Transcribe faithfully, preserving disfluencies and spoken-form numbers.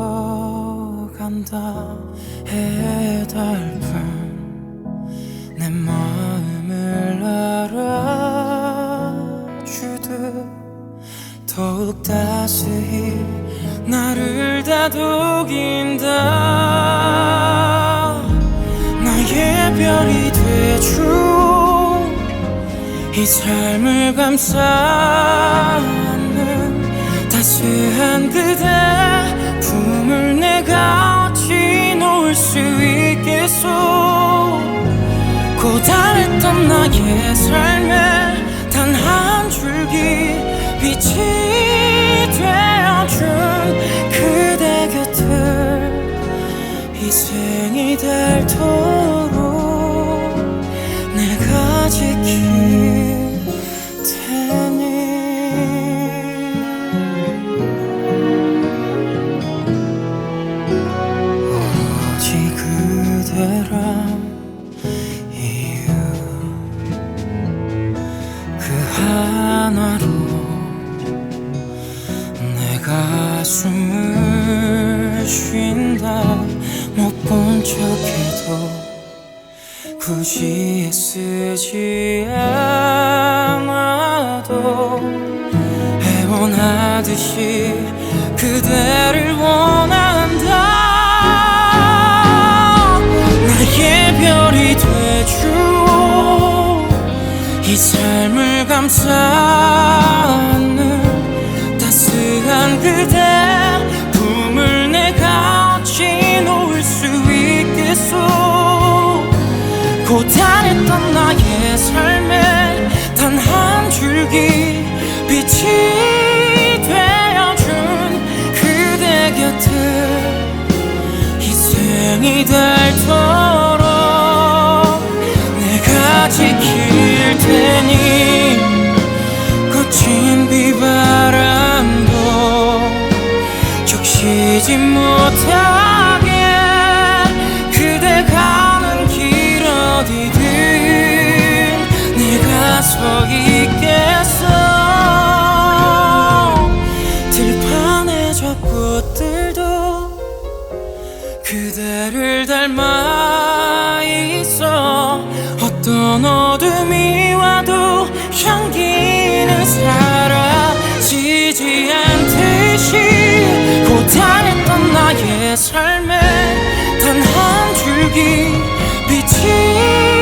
간다. 해달픈 내 마음을 알아주듯 더욱 따스히 나를 다독인다. 나의 별이 되줘 이 삶을 감싸는 따스한 그대 품을 내가 어찌 놓을 수 있겠소. 고단했던 나의 삶에 단 한 줄기 빛이 되어준 그대 곁을 희생이 닳도록 내가 지킬 테니. 오로지 그대란 이유 그 하나로 내가 숨을 쉰다. 못 본 척해도 굳이 애쓰지 않아도 애원하듯이 그대를 원한다. 나의 별이 되줘 이 삶을 감싸는 따스한 그대 품을 내가 어찌 놓을 수 있겠소. 고단했던 나의 삶에 단 한 줄기 빛이 되어준 그대 곁을 희생이 닳도록 내가 지킬 테니. 거친 비바람도 적시지 못하게 그대 가는 길 어디든 내가 서 있겠어. 들판의 저 꽃들도 그대를 닮아 있어. 어떤 어둠이 와도 향기는 사라지지 않듯이 고단했던 나의 삶에 단 한 줄기 빛이